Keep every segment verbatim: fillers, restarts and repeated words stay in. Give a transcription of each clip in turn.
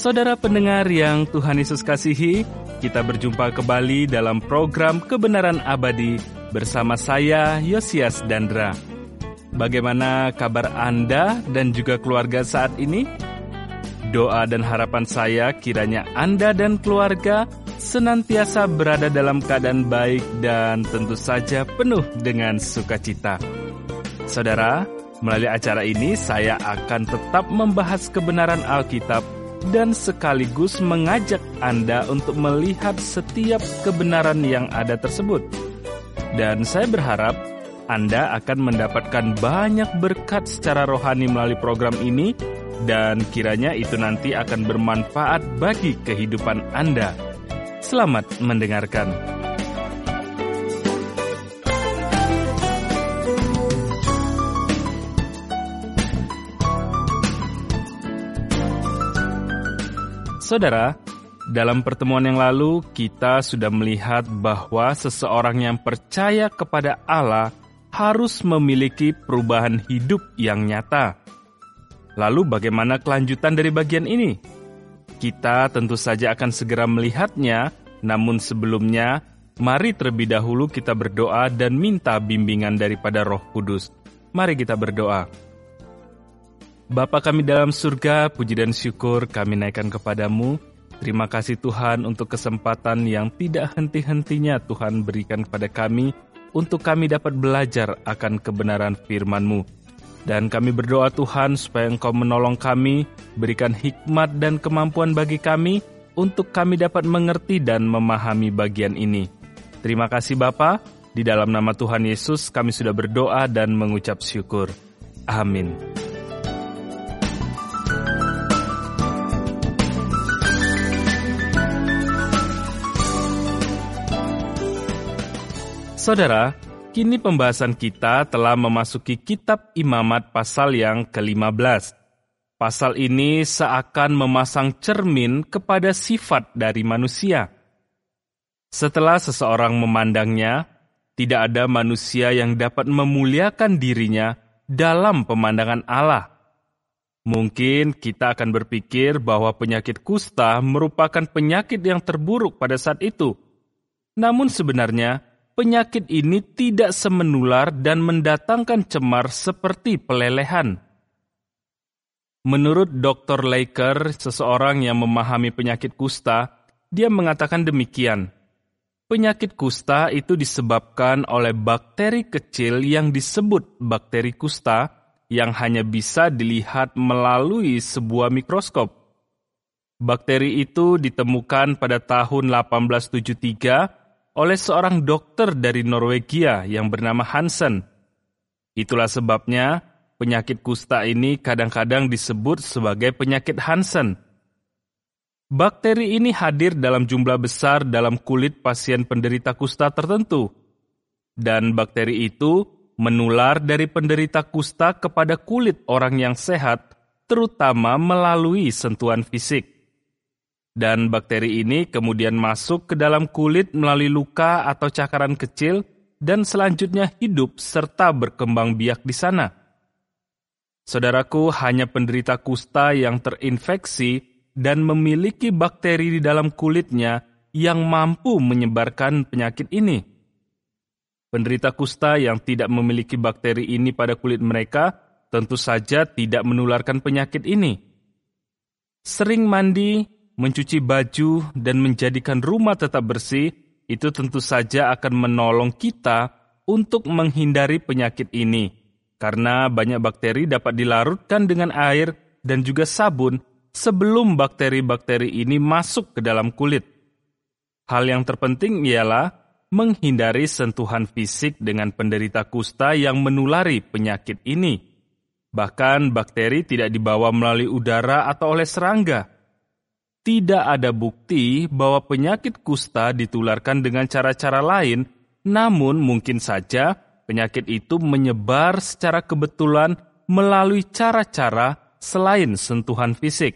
Saudara pendengar yang Tuhan Yesus kasihi, kita berjumpa kembali dalam program Kebenaran Abadi bersama saya, Yosias Dandra. Bagaimana kabar Anda dan juga keluarga saat ini? Doa dan harapan saya kiranya Anda dan keluarga senantiasa berada dalam keadaan baik dan tentu saja penuh dengan sukacita. Saudara, melalui acara ini saya akan tetap membahas kebenaran Alkitab dan sekaligus mengajak Anda untuk melihat setiap kebenaran yang ada tersebut. Dan saya berharap Anda akan mendapatkan banyak berkat secara rohani melalui program ini, dan kiranya itu nanti akan bermanfaat bagi kehidupan Anda. Selamat mendengarkan. Saudara, dalam pertemuan yang lalu kita sudah melihat bahwa seseorang yang percaya kepada Allah harus memiliki perubahan hidup yang nyata. Lalu bagaimana kelanjutan dari bagian ini? Kita tentu saja akan segera melihatnya, namun sebelumnya, mari terlebih dahulu kita berdoa dan minta bimbingan daripada Roh Kudus. Mari kita berdoa. Bapa kami dalam surga, puji dan syukur kami naikkan kepadamu. Terima kasih Tuhan untuk kesempatan yang tidak henti-hentinya Tuhan berikan kepada kami untuk kami dapat belajar akan kebenaran firman-Mu. Dan kami berdoa Tuhan supaya Engkau menolong kami, berikan hikmat dan kemampuan bagi kami untuk kami dapat mengerti dan memahami bagian ini. Terima kasih Bapa, di dalam nama Tuhan Yesus kami sudah berdoa dan mengucap syukur. Amin. Saudara, kini pembahasan kita telah memasuki kitab Imamat pasal yang kelima belas. Pasal ini seakan memasang cermin kepada sifat dari manusia. Setelah seseorang memandangnya, tidak ada manusia yang dapat memuliakan dirinya dalam pemandangan Allah. Mungkin kita akan berpikir bahwa penyakit kusta merupakan penyakit yang terburuk pada saat itu. Namun sebenarnya, penyakit ini tidak semenular dan mendatangkan cemar seperti pelelehan. Menurut dokter Laker, seseorang yang memahami penyakit kusta, dia mengatakan demikian. Penyakit kusta itu disebabkan oleh bakteri kecil yang disebut bakteri kusta yang hanya bisa dilihat melalui sebuah mikroskop. Bakteri itu ditemukan pada tahun delapan belas tujuh puluh tiga oleh seorang dokter dari Norwegia yang bernama Hansen. Itulah sebabnya penyakit kusta ini kadang-kadang disebut sebagai penyakit Hansen. Bakteri ini hadir dalam jumlah besar dalam kulit pasien penderita kusta tertentu. Dan bakteri itu menular dari penderita kusta kepada kulit orang yang sehat, terutama melalui sentuhan fisik. Dan bakteri ini kemudian masuk ke dalam kulit melalui luka atau cakaran kecil dan selanjutnya hidup serta berkembang biak di sana. Saudaraku, hanya penderita kusta yang terinfeksi dan memiliki bakteri di dalam kulitnya yang mampu menyebarkan penyakit ini. Penderita kusta yang tidak memiliki bakteri ini pada kulit mereka tentu saja tidak menularkan penyakit ini. Sering mandi, mencuci baju, dan menjadikan rumah tetap bersih, itu tentu saja akan menolong kita untuk menghindari penyakit ini. Karena banyak bakteri dapat dilarutkan dengan air dan juga sabun sebelum bakteri-bakteri ini masuk ke dalam kulit. Hal yang terpenting ialah menghindari sentuhan fisik dengan penderita kusta yang menulari penyakit ini. Bahkan bakteri tidak dibawa melalui udara atau oleh serangga. Tidak ada bukti bahwa penyakit kusta ditularkan dengan cara-cara lain, namun mungkin saja penyakit itu menyebar secara kebetulan melalui cara-cara selain sentuhan fisik.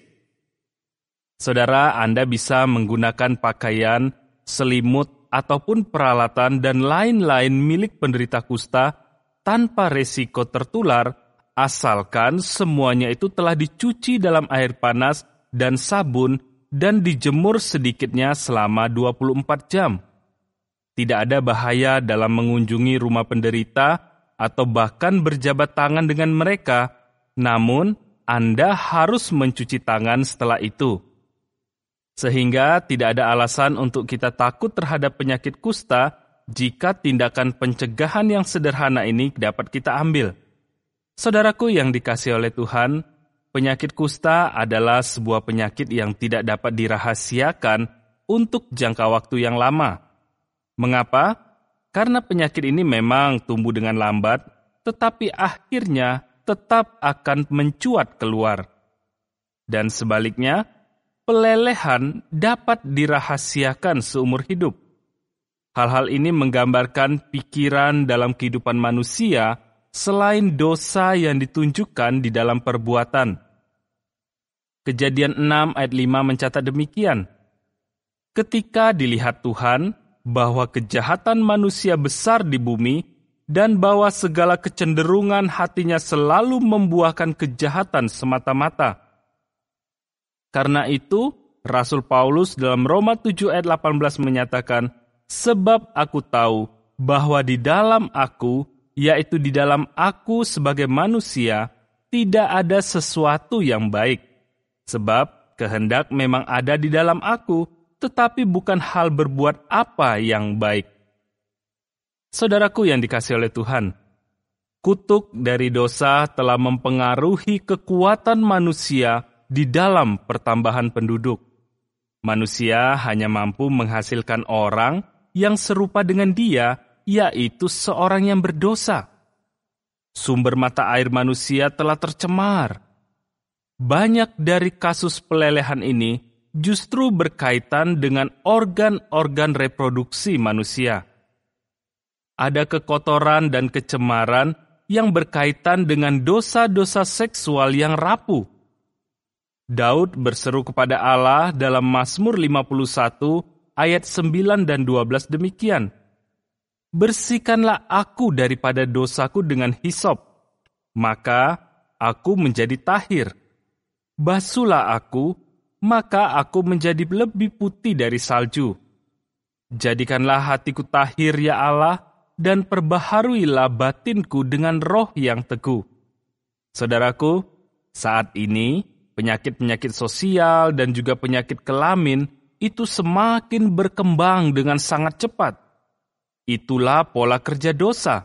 Saudara, Anda bisa menggunakan pakaian, selimut, ataupun peralatan dan lain-lain milik penderita kusta tanpa resiko tertular, asalkan semuanya itu telah dicuci dalam air panas dan sabun dan dijemur sedikitnya selama dua puluh empat jam. Tidak ada bahaya dalam mengunjungi rumah penderita atau bahkan berjabat tangan dengan mereka, namun Anda harus mencuci tangan setelah itu. Sehingga tidak ada alasan untuk kita takut terhadap penyakit kusta jika tindakan pencegahan yang sederhana ini dapat kita ambil. Saudaraku yang dikasihi oleh Tuhan, penyakit kusta adalah sebuah penyakit yang tidak dapat dirahasiakan untuk jangka waktu yang lama. Mengapa? Karena penyakit ini memang tumbuh dengan lambat, tetapi akhirnya tetap akan mencuat keluar. Dan sebaliknya, pelelehan dapat dirahasiakan seumur hidup. Hal-hal ini menggambarkan pikiran dalam kehidupan manusia selain dosa yang ditunjukkan di dalam perbuatan. Kejadian enam ayat lima mencatat demikian. Ketika dilihat Tuhan bahwa kejahatan manusia besar di bumi dan bahwa segala kecenderungan hatinya selalu membuahkan kejahatan semata-mata. Karena itu, Rasul Paulus dalam Roma tujuh ayat delapan belas menyatakan, sebab aku tahu bahwa di dalam aku, yaitu di dalam aku sebagai manusia, tidak ada sesuatu yang baik. Sebab kehendak memang ada di dalam aku, tetapi bukan hal berbuat apa yang baik. Saudaraku yang dikasihi oleh Tuhan, kutuk dari dosa telah mempengaruhi kekuatan manusia di dalam pertambahan penduduk. Manusia hanya mampu menghasilkan orang yang serupa dengan dia, yaitu seorang yang berdosa. Sumber mata air manusia telah tercemar. Banyak dari kasus pelelehan ini justru berkaitan dengan organ-organ reproduksi manusia. Ada kekotoran dan kecemaran yang berkaitan dengan dosa-dosa seksual yang rapuh. Daud berseru kepada Allah dalam Mazmur lima puluh satu ayat sembilan dan dua belas demikian. Bersihkanlah aku daripada dosaku dengan hisop, maka aku menjadi tahir. Basuhlah aku, maka aku menjadi lebih putih dari salju. Jadikanlah hatiku tahir ya Allah, dan perbaharuilah batinku dengan roh yang teguh. Saudaraku, saat ini penyakit-penyakit sosial dan juga penyakit kelamin itu semakin berkembang dengan sangat cepat. Itulah pola kerja dosa.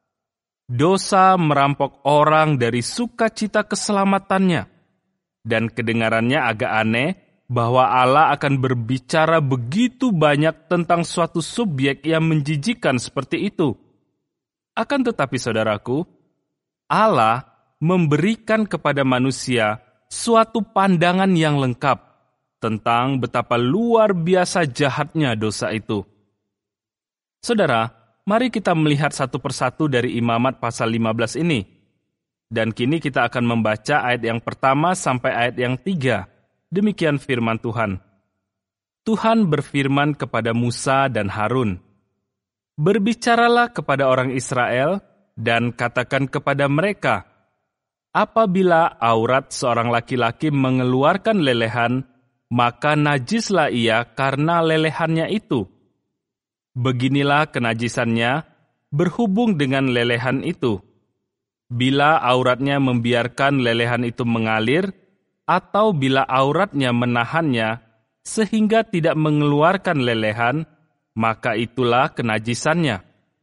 Dosa merampok orang dari sukacita keselamatannya. Dan kedengarannya agak aneh bahwa Allah akan berbicara begitu banyak tentang suatu subjek yang menjijikan seperti itu. Akan tetapi saudaraku, Allah memberikan kepada manusia suatu pandangan yang lengkap tentang betapa luar biasa jahatnya dosa itu. Saudara, mari kita melihat satu persatu dari Imamat pasal lima belas ini. Dan kini kita akan membaca ayat yang pertama sampai ayat yang tiga. Demikian firman Tuhan. Tuhan berfirman kepada Musa dan Harun, berbicaralah kepada orang Israel dan katakan kepada mereka, apabila aurat seorang laki-laki mengeluarkan lelehan, maka najislah ia karena lelehannya itu. Beginilah kenajisannya berhubung dengan lelehan itu. Bila auratnya membiarkan lelehan itu mengalir, atau bila auratnya menahannya, sehingga tidak mengeluarkan lelehan, maka itulah kenajisannya.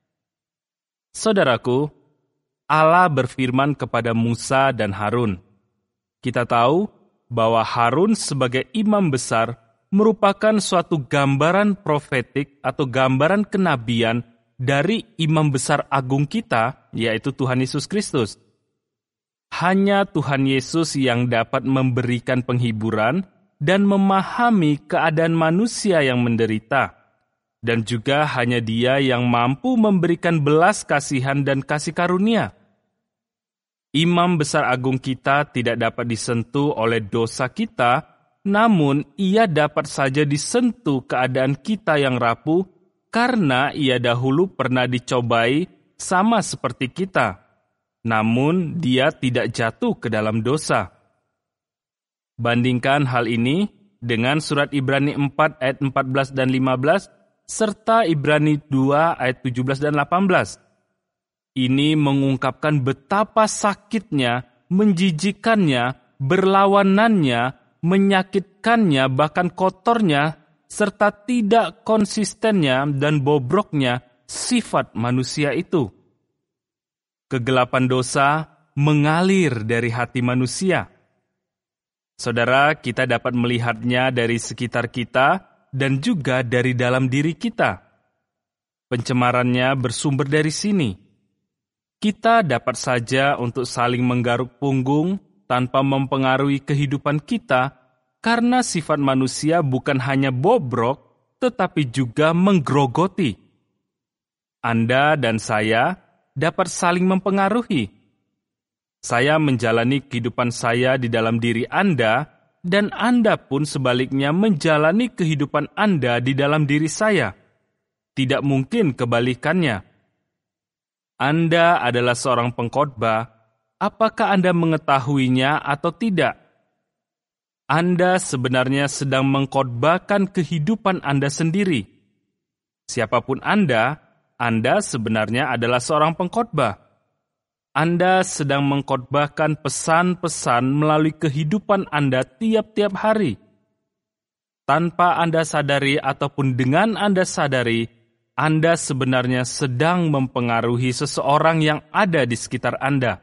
Saudaraku, Allah berfirman kepada Musa dan Harun. Kita tahu bahwa Harun sebagai imam besar merupakan suatu gambaran profetik atau gambaran kenabian dari imam besar agung kita, yaitu Tuhan Yesus Kristus. Hanya Tuhan Yesus yang dapat memberikan penghiburan dan memahami keadaan manusia yang menderita. Dan juga hanya Dia yang mampu memberikan belas kasihan dan kasih karunia. Imam besar agung kita tidak dapat disentuh oleh dosa kita, namun ia dapat saja disentuh keadaan kita yang rapuh, karena ia dahulu pernah dicobai sama seperti kita, namun dia tidak jatuh ke dalam dosa. Bandingkan hal ini dengan surat Ibrani empat ayat empat belas dan lima belas serta Ibrani dua ayat tujuh belas dan delapan belas. Ini mengungkapkan betapa sakitnya, menjijikannya, berlawanannya, menyakitkannya, bahkan kotornya, serta tidak konsistennya dan bobroknya sifat manusia itu. Kegelapan dosa mengalir dari hati manusia. Saudara, kita dapat melihatnya dari sekitar kita dan juga dari dalam diri kita. Pencemarannya bersumber dari sini. Kita dapat saja untuk saling menggaruk punggung tanpa mempengaruhi kehidupan kita, karena sifat manusia bukan hanya bobrok, tetapi juga menggerogoti. Anda dan saya dapat saling mempengaruhi. Saya menjalani kehidupan saya di dalam diri Anda, dan Anda pun sebaliknya menjalani kehidupan Anda di dalam diri saya. Tidak mungkin kebalikannya. Anda adalah seorang pengkhotbah, apakah Anda mengetahuinya atau tidak? Anda sebenarnya sedang mengkhotbahkan kehidupan Anda sendiri. Siapapun Anda, Anda sebenarnya adalah seorang pengkhotbah. Anda sedang mengkhotbahkan pesan-pesan melalui kehidupan Anda tiap-tiap hari. Tanpa Anda sadari ataupun dengan Anda sadari, Anda sebenarnya sedang mempengaruhi seseorang yang ada di sekitar Anda.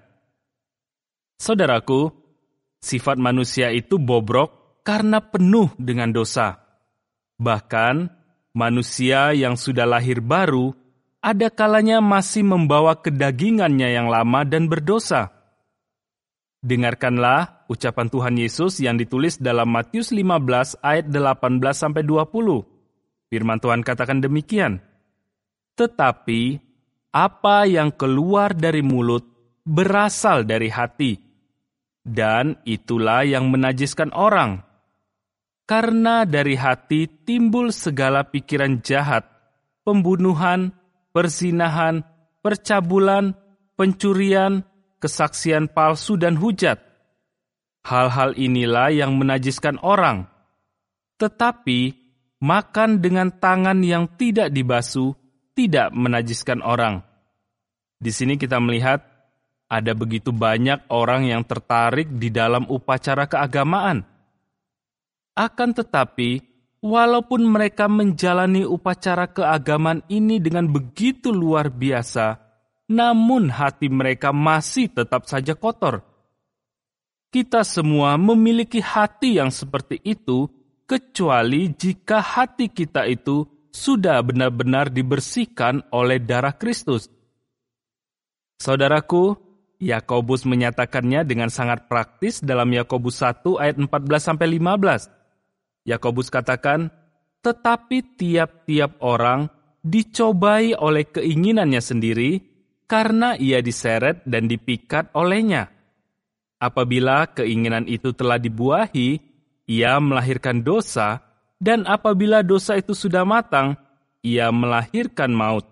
Saudaraku, sifat manusia itu bobrok karena penuh dengan dosa. Bahkan, manusia yang sudah lahir baru, ada kalanya masih membawa kedagingannya yang lama dan berdosa. Dengarkanlah ucapan Tuhan Yesus yang ditulis dalam Matius lima belas ayat delapan belas sampai dua puluh. Firman Tuhan katakan demikian. Tetapi apa yang keluar dari mulut berasal dari hati, dan itulah yang menajiskan orang. Karena dari hati timbul segala pikiran jahat, pembunuhan, perzinahan, percabulan, pencurian, kesaksian palsu dan hujat. Hal-hal inilah yang menajiskan orang. Tetapi makan dengan tangan yang tidak dibasuh tidak menajiskan orang. Di sini kita melihat ada begitu banyak orang yang tertarik di dalam upacara keagamaan. Akan tetapi, walaupun mereka menjalani upacara keagamaan ini dengan begitu luar biasa, namun hati mereka masih tetap saja kotor. Kita semua memiliki hati yang seperti itu, kecuali jika hati kita itu sudah benar-benar dibersihkan oleh darah Kristus. Saudaraku, Yakobus menyatakannya dengan sangat praktis dalam Yakobus satu ayat empat belas sampai lima belas. Yakobus katakan, "Tetapi tiap-tiap orang dicobai oleh keinginannya sendiri, karena ia diseret dan dipikat olehnya. Apabila keinginan itu telah dibuahi, ia melahirkan dosa, dan apabila dosa itu sudah matang, ia melahirkan maut."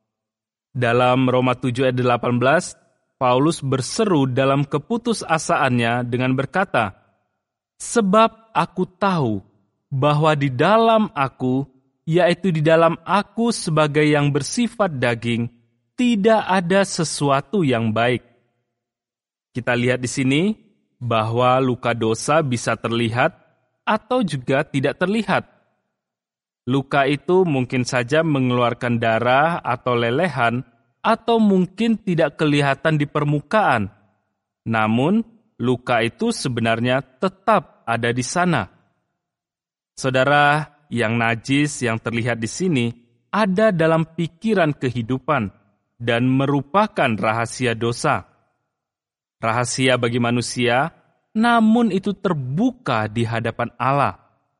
Dalam Roma tujuh ayat delapan belas, Paulus berseru dalam keputusasaannya dengan berkata, "Sebab aku tahu bahwa di dalam aku, yaitu di dalam aku sebagai yang bersifat daging, tidak ada sesuatu yang baik." Kita lihat di sini bahwa luka dosa bisa terlihat atau juga tidak terlihat. Luka itu mungkin saja mengeluarkan darah atau lelehan, atau mungkin tidak kelihatan di permukaan. Namun, luka itu sebenarnya tetap ada di sana. Saudara, yang najis yang terlihat di sini ada dalam pikiran kehidupan dan merupakan rahasia dosa. Rahasia bagi manusia, namun itu terbuka di hadapan Allah.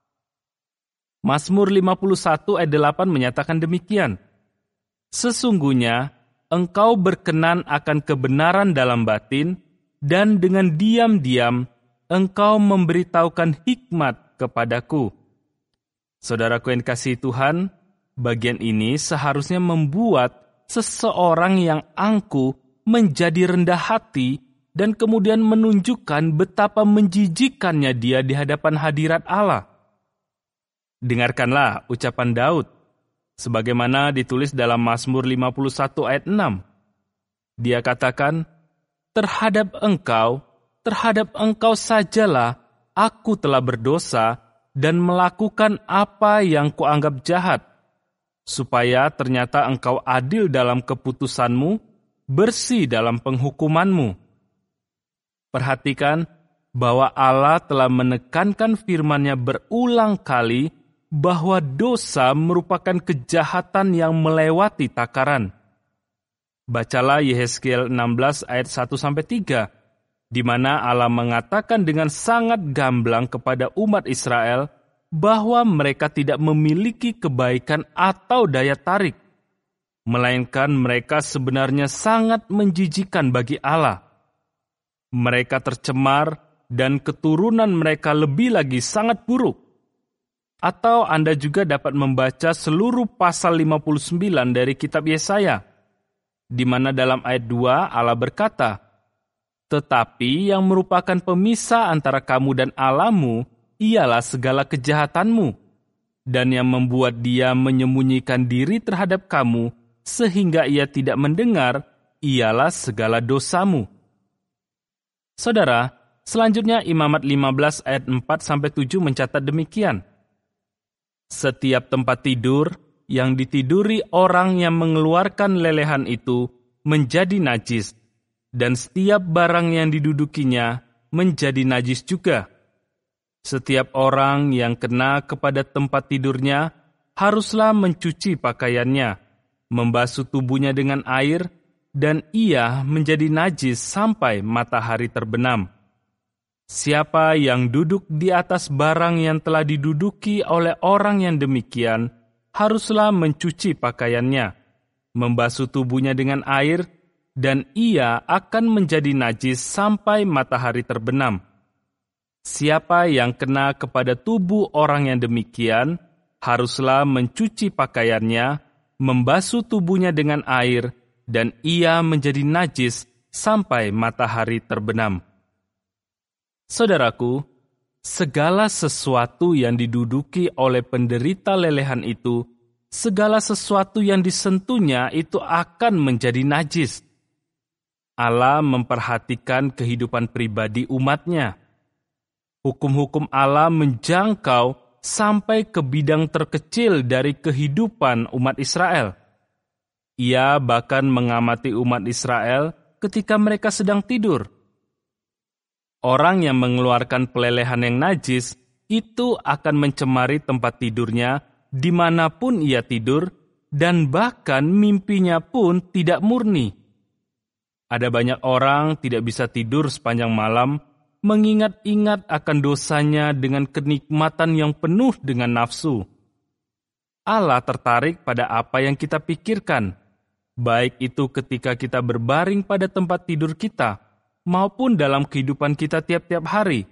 Mazmur lima puluh satu ayat delapan menyatakan demikian. "Sesungguhnya engkau berkenan akan kebenaran dalam batin, dan dengan diam-diam engkau memberitahukan hikmat kepadaku." Saudaraku yang dikasihi Tuhan, bagian ini seharusnya membuat seseorang yang angkuh menjadi rendah hati dan kemudian menunjukkan betapa menjijikannya dia di hadapan hadirat Allah. Dengarkanlah ucapan Daud, sebagaimana ditulis dalam Mazmur lima puluh satu ayat enam. Dia katakan, "Terhadap engkau, terhadap engkau sajalah aku telah berdosa dan melakukan apa yang kuanggap jahat, supaya ternyata engkau adil dalam keputusanmu, bersih dalam penghukumanmu." Perhatikan bahwa Allah telah menekankan firman-Nya berulang kali bahwa dosa merupakan kejahatan yang melewati takaran. Bacalah Yehezkiel enam belas ayat satu sampai tiga, di mana Allah mengatakan dengan sangat gamblang kepada umat Israel bahwa mereka tidak memiliki kebaikan atau daya tarik, melainkan mereka sebenarnya sangat menjijikan bagi Allah. Mereka tercemar dan keturunan mereka lebih lagi sangat buruk. Atau Anda juga dapat membaca seluruh pasal lima puluh sembilan dari kitab Yesaya, di mana dalam ayat dua Allah berkata, "Tetapi yang merupakan pemisah antara kamu dan Allahmu ialah segala kejahatanmu, dan yang membuat dia menyembunyikan diri terhadap kamu sehingga ia tidak mendengar ialah segala dosamu." Saudara, selanjutnya Imamat lima belas ayat empat sampai tujuh mencatat demikian. "Setiap tempat tidur yang ditiduri orang yang mengeluarkan lelehan itu menjadi najis, dan setiap barang yang didudukinya menjadi najis juga. Setiap orang yang kena kepada tempat tidurnya haruslah mencuci pakaiannya, membasuh tubuhnya dengan air, dan ia menjadi najis sampai matahari terbenam. Siapa yang duduk di atas barang yang telah diduduki oleh orang yang demikian, haruslah mencuci pakaiannya, membasuh tubuhnya dengan air, dan ia akan menjadi najis sampai matahari terbenam. Siapa yang kena kepada tubuh orang yang demikian, haruslah mencuci pakaiannya, membasuh tubuhnya dengan air, dan ia menjadi najis sampai matahari terbenam." Saudaraku, segala sesuatu yang diduduki oleh penderita lelehan itu, segala sesuatu yang disentuhnya itu akan menjadi najis. Allah memperhatikan kehidupan pribadi umatnya. Hukum-hukum Allah menjangkau sampai ke bidang terkecil dari kehidupan umat Israel. Ia bahkan mengamati umat Israel ketika mereka sedang tidur. Orang yang mengeluarkan pelelehan yang najis itu akan mencemari tempat tidurnya dimanapun ia tidur, dan bahkan mimpinya pun tidak murni. Ada banyak orang tidak bisa tidur sepanjang malam, mengingat-ingat akan dosanya dengan kenikmatan yang penuh dengan nafsu. Allah tertarik pada apa yang kita pikirkan, baik itu ketika kita berbaring pada tempat tidur kita, maupun dalam kehidupan kita tiap-tiap hari.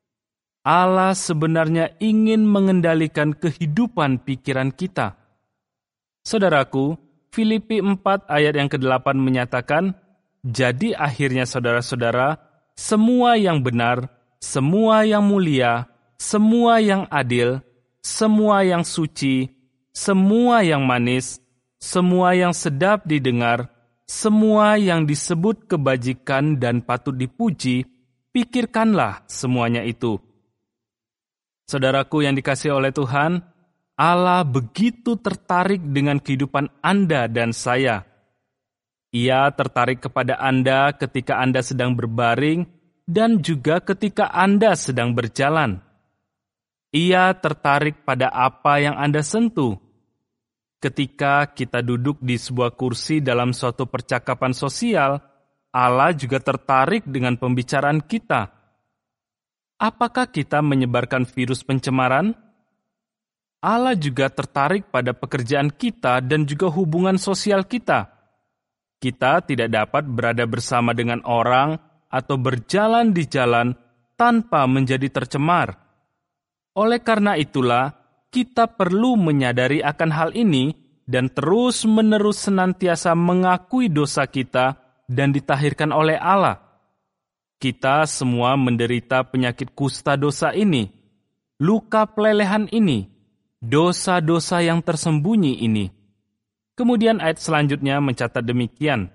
Allah sebenarnya ingin mengendalikan kehidupan pikiran kita. Saudaraku, Filipi empat ayat yang kedelapan menyatakan, "Jadi akhirnya saudara-saudara, semua yang benar, semua yang mulia, semua yang adil, semua yang suci, semua yang manis, semua yang sedap didengar, semua yang disebut kebajikan dan patut dipuji, pikirkanlah semuanya itu." Saudaraku yang dikasihi oleh Tuhan, Allah begitu tertarik dengan kehidupan Anda dan saya. Ia tertarik kepada Anda ketika Anda sedang berbaring dan juga ketika Anda sedang berjalan. Ia tertarik pada apa yang Anda sentuh. Ketika kita duduk di sebuah kursi dalam suatu percakapan sosial, Allah juga tertarik dengan pembicaraan kita. Apakah kita menyebarkan virus pencemaran? Allah juga tertarik pada pekerjaan kita dan juga hubungan sosial kita. Kita tidak dapat berada bersama dengan orang atau berjalan di jalan tanpa menjadi tercemar. Oleh karena itulah, kita perlu menyadari akan hal ini dan terus-menerus senantiasa mengakui dosa kita dan ditahirkan oleh Allah. Kita semua menderita penyakit kusta dosa ini, luka pelelehan ini, dosa-dosa yang tersembunyi ini. Kemudian ayat selanjutnya mencatat demikian.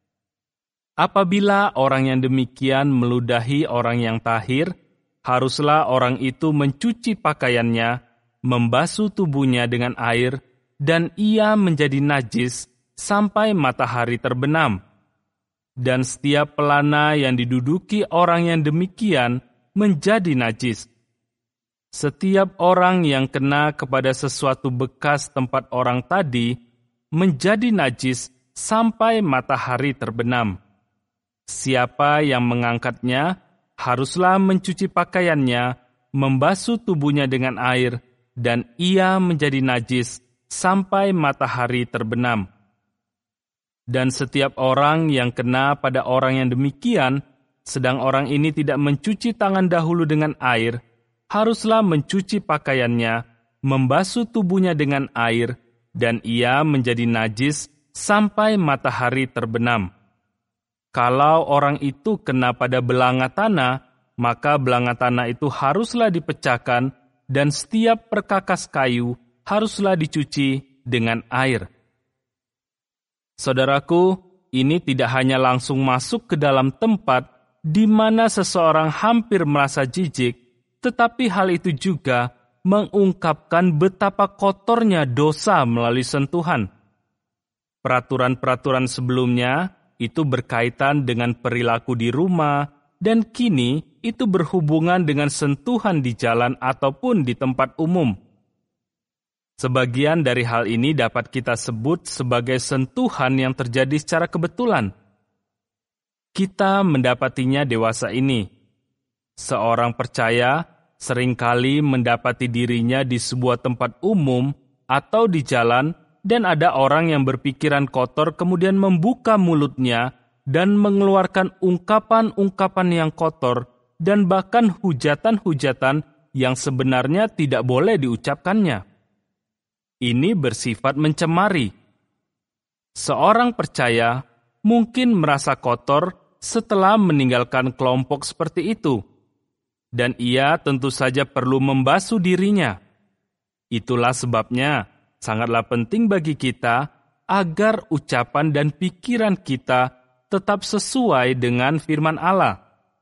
Apabila orang yang demikian meludahi orang yang tahir, haruslah orang itu mencuci pakaiannya, membasuh tubuhnya dengan air, dan ia menjadi najis sampai matahari terbenam. Dan setiap pelana yang diduduki orang yang demikian menjadi najis. Setiap orang yang kena kepada sesuatu bekas tempat orang tadi menjadi najis sampai matahari terbenam. Siapa yang mengangkatnya haruslah mencuci pakaiannya, membasuh tubuhnya dengan air, dan ia menjadi najis sampai matahari terbenam. Dan setiap orang yang kena pada orang yang demikian, sedang orang ini tidak mencuci tangan dahulu dengan air, haruslah mencuci pakaiannya, membasuh tubuhnya dengan air, dan ia menjadi najis sampai matahari terbenam. Kalau orang itu kena pada belanga tanah, maka belanga tanah itu haruslah dipecahkan, dan setiap perkakas kayu haruslah dicuci dengan air. Saudaraku, ini tidak hanya langsung masuk ke dalam tempat di mana seseorang hampir merasa jijik, tetapi hal itu juga mengungkapkan betapa kotornya dosa melalui sentuhan. Peraturan-peraturan sebelumnya itu berkaitan dengan perilaku di rumah, dan kini itu berhubungan dengan sentuhan di jalan ataupun di tempat umum. Sebagian dari hal ini dapat kita sebut sebagai sentuhan yang terjadi secara kebetulan. Kita mendapatinya dewasa ini. Seorang percaya seringkali mendapati dirinya di sebuah tempat umum atau di jalan, dan ada orang yang berpikiran kotor kemudian membuka mulutnya dan mengeluarkan ungkapan-ungkapan yang kotor dan bahkan hujatan-hujatan yang sebenarnya tidak boleh diucapkannya. Ini bersifat mencemari. Seorang percaya mungkin merasa kotor setelah meninggalkan kelompok seperti itu, dan ia tentu saja perlu membasuh dirinya. Itulah sebabnya sangatlah penting bagi kita agar ucapan dan pikiran kita tetap sesuai dengan firman Allah.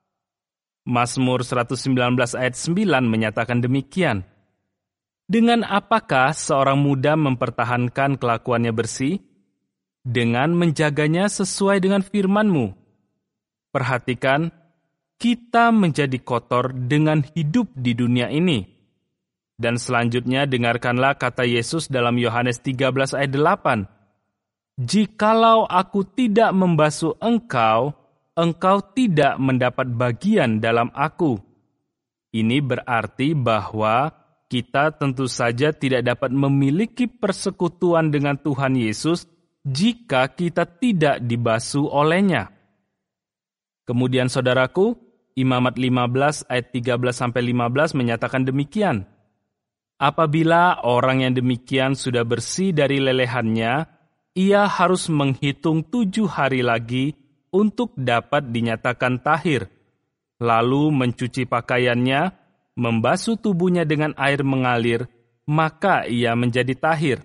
Mazmur seratus sembilan belas ayat sembilan menyatakan demikian. Dengan apakah seorang muda mempertahankan kelakuannya bersih? Dengan menjaganya sesuai dengan firman-Mu. Perhatikan, kita menjadi kotor dengan hidup di dunia ini. Dan selanjutnya dengarkanlah kata Yesus dalam Yohanes tiga belas ayat delapan. Jikalau aku tidak membasuh engkau, engkau tidak mendapat bagian dalam aku. Ini berarti bahwa kita tentu saja tidak dapat memiliki persekutuan dengan Tuhan Yesus jika kita tidak dibasuh olehnya. Kemudian saudaraku, Imamat lima belas ayat tiga belas sampai lima belas menyatakan demikian. Apabila orang yang demikian sudah bersih dari lelehannya, ia harus menghitung tujuh hari lagi untuk dapat dinyatakan tahir, lalu mencuci pakaiannya, membasuh tubuhnya dengan air mengalir, maka ia menjadi tahir.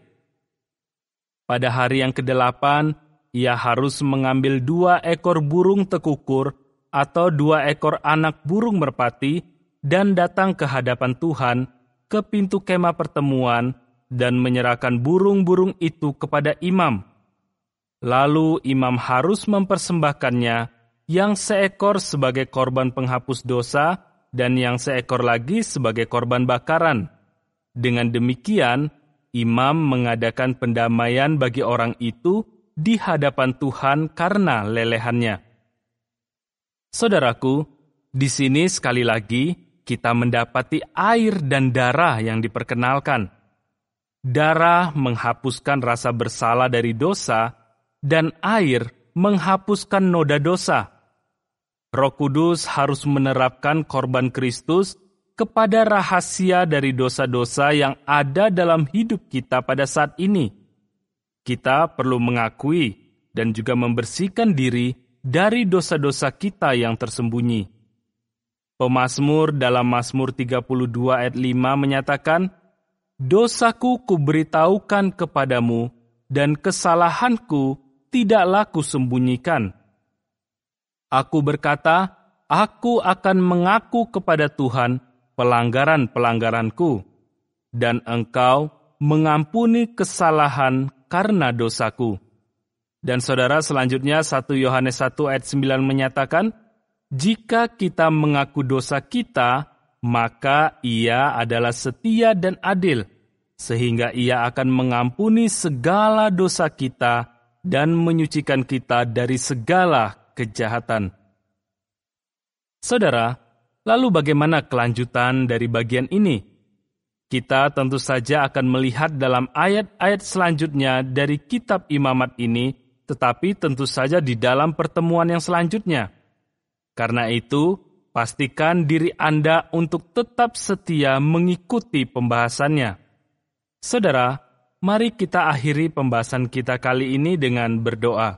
Pada hari yang kedelapan, ia harus mengambil dua ekor burung tekukur atau dua ekor anak burung merpati dan datang ke hadapan Tuhan ke pintu kemah pertemuan dan menyerahkan burung-burung itu kepada imam. Lalu imam harus mempersembahkannya, yang seekor sebagai korban penghapus dosa dan yang seekor lagi sebagai korban bakaran. Dengan demikian, imam mengadakan pendamaian bagi orang itu di hadapan Tuhan karena lelehannya. Saudaraku, di sini sekali lagi kita mendapati air dan darah yang diperkenalkan. Darah menghapuskan rasa bersalah dari dosa, dan air menghapuskan noda dosa. Roh Kudus harus menerapkan korban Kristus kepada rahasia dari dosa-dosa yang ada dalam hidup kita pada saat ini. Kita perlu mengakui dan juga membersihkan diri dari dosa-dosa kita yang tersembunyi. Pemazmur dalam Mazmur tiga puluh dua ayat lima menyatakan, "Dosaku kuberitahukan kepadamu, dan kesalahanku tidaklah kusembunyikan. Aku berkata, aku akan mengaku kepada Tuhan pelanggaran-pelanggaranku, dan Engkau mengampuni kesalahan karena dosaku." Dan saudara, selanjutnya satu Yohanes satu ayat sembilan menyatakan, "Jika kita mengaku dosa kita, maka Ia adalah setia dan adil, sehingga Ia akan mengampuni segala dosa kita dan menyucikan kita dari segala kejahatan." Saudara, lalu bagaimana kelanjutan dari bagian ini? Kita tentu saja akan melihat dalam ayat-ayat selanjutnya dari kitab Imamat ini, tetapi tentu saja di dalam pertemuan yang selanjutnya. Karena itu, pastikan diri Anda untuk tetap setia mengikuti pembahasannya. Saudara, mari kita akhiri pembahasan kita kali ini dengan berdoa.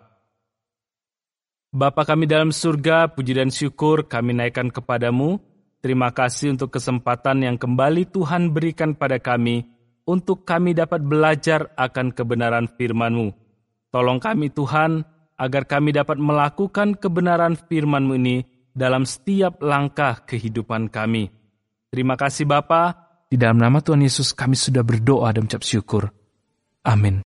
Bapa kami dalam surga, puji dan syukur kami naikkan kepadamu. Terima kasih untuk kesempatan yang kembali Tuhan berikan pada kami, untuk kami dapat belajar akan kebenaran firman-Mu. Tolong kami Tuhan, agar kami dapat melakukan kebenaran firman-Mu ini dalam setiap langkah kehidupan kami. Terima kasih Bapa. Di dalam nama Tuhan Yesus kami sudah berdoa dan ucap syukur. Amin.